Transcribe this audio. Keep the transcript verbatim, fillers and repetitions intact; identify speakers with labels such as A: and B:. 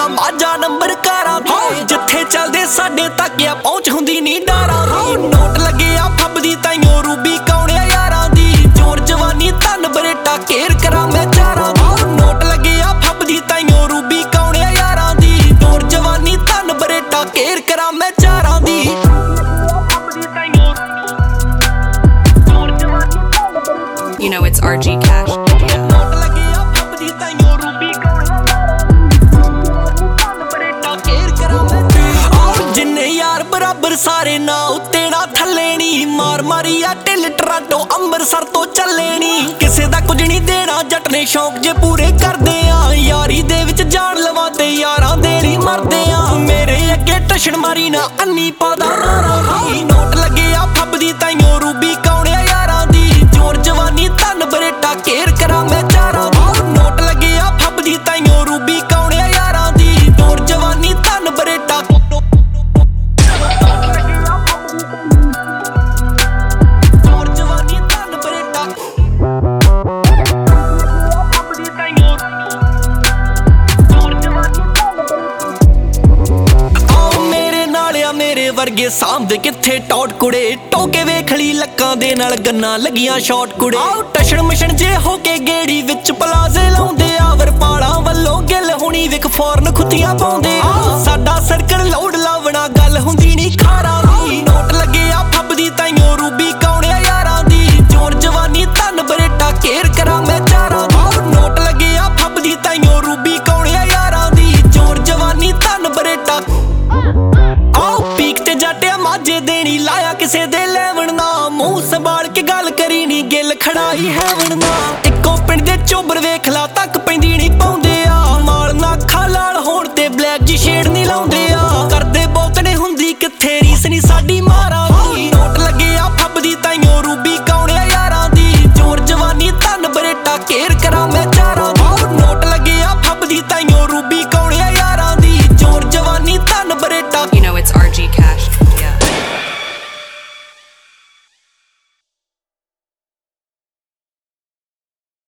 A: ਗੱਡੀਆਂ ਮਾਝਾ ਨੰਬਰ ਕਾਰਾਂ ਦੀ ਜਿੱਥੇ ਚੱਲਦੇ ਸਾਡੇ ਤੱਕ ਆ ਪਹੁੰਚ ਹੁੰਦੀ ਨੀ ਡਾਰਾਂ ਦੀ ਨੋਟ ਲੱਗੇ ਆ ਫੱਬਦੀ ਤਾਈਓ ਰੂਬੀ ਕੌਣਿਆ ਯਾਰਾਂ ਦੀ ਜੋਰ ਜਵਾਨੀ ਧਨ ਬਰੇਟਾ ਕੇਰ ਕਰਾਂ ਮੈਂ ਚਾਰਾਂ ਦੀ ਨੋਟ ਲੱਗੇ ਆ ਫੱਬਦੀ ਤਾਈਓ ਰੂਬੀ ਕੌਣਿਆ ਯਾਰਾਂ ਦੀ ਜੋਰ ਜਵਾਨੀ ਧਨ ਬਰੇਟਾ ਕੇਰ ਕਰਾਂ ਮੈਂ ਚਾਰਾਂ ਦੀ
B: You know it's R G Cash. Yeah.
A: ਜਿੰਨੇ ਯਾਰ ਬਰਾਬਰ ਸਾਰੇ ਨਾ ਉੱਤੇ ਨਾ ਥੱਲੇ ਨੀ ਮਾਰ ਮਾਰੀ ਆ ਢਿੱਲ ਟਰਾਂਟੋ ਅੰਮ੍ਰਿਤਸਰ ਤੋਂ ਚੱਲੇ ਨੀ ਕਿਸੇ ਦਾ ਕੁਝ ਨਹੀਂ ਦੇਣਾ ਜੱਟ ਨੇ ਸ਼ੌਕ ਜੇ ਪੂਰੇ ਕਰਦੇ ਆ ਯਾਰੀ ਦੇ ਵਿੱਚ ਜਾਨ ਲਵਾਤੇ ਯਾਰਾਂ ਦੇ ਲਈ ਮਰਦੇ ਆ ਮੇਰੇ ਅੱਗੇ ਟਸ਼ਨ ਮਾਰੀ ਨਾ ਅੰਨੀ ਪਾਦਾ ਨੋਟ ਲੱਗੇ ਆ ਫੱਬਦੀ ਤਾਈਓ ਰੂਬੀ ਕੌਣਿਆ ਯਾਰਾਂ ਦੀ ਜੋਰ ਜਵਾਨੀ ਧਨ ਬਰੇਟਾ ਕੇਰ ਕਰਾਂ ਮੈਂ ਚਾਰਾਂ ਦੀ ਨੋਟ ਲੱਗੇ ਆ ਫੱਬਦੀ ਤਾਈਓ ਰੂਬੀ ਕੌਣਿਆ ਯਾਰਾਂ ਦੀ ਜੋਰ ਜਵਾਨੀ ਧਨ ਬਰੇਟਾ ਵਰਗੇ ਸਾਹਮਣੇ ਕਿੱਥੇ ਟੌਟ ਕੁੜੇ ਟੋਕੇ ਵੇਖਲੀ ਲੱਕਾਂ ਦੇ ਨਾਲ ਗੰਨਾ ਲੱਗੀਆਂ ਸ਼ਾਟ ਕੁੜੇ ਆਉ ਟਸ਼ਨ ਮਿਸ਼ਨ ਜੇ ਹੋ ਕੇ ਗੇੜੀ ਵਿੱਚ ਪਲਾਜ਼ੇ ਲਾਉਂਦੇ ਆ ਵਰਪਾਲਾਂ ਵੱਲੋਂ ਗਿੱਲ ਹੁਣੀ ਵਿਕ ਫੌਰਨ ਖੁੱਤੀਆਂ ਪਾਉਂਦੇ ਆ ਸਾਡਾ ਸਰਕਲ ਲੋਡ ਲਾਵਣਾ ਗੱਲ ਹੁੰਦੀ ਨੀ ਖਾਰਾਂ ਦੀ ਨੋਟ ਲੱਗੇ ਆ ਫੱਬਦੀ ਤਾਈਓ ਰੂਬੀ ਕੌਣਿਆ ਯਾਰਾਂ ਦੀ ਜੋਰ ਜਵਾਨੀ ਧਨ ਬਰੇਟਾ ਕੇਰ ਕਰਾਂ ਮੈਂ ਚਾਰਾਂ ਦੀ ਨੋਟ ਲੱਗੇ ਆ ਫੱਬਦੀ ਤਾਈਓ ਰੂਬੀ ਕੌਣਿਆ ਯਾਰਾਂ ਦੀ ਜੋਰ ਜਵਾਨੀ ਧਨ ਬਰੇਟਾ ਮਾਝੇ ਦੇਣੀ ਲਾਇਆ ਕਿਸੇ ਦੇ ਲੈਵਣ ਨਾ ਮੂੰਹ ਸੰਭਾਲ ਕੇ ਗੱਲ ਕਰੀ ਨੀ ਗਿੱਲ ਖੜਾਈ ਹੈਵਣ ਨਾ ਇੱਕੋ ਪਿੰਡ ਦੇ ਚੋਬਰ ਵੇਖ ਲਾ ਤਾਂ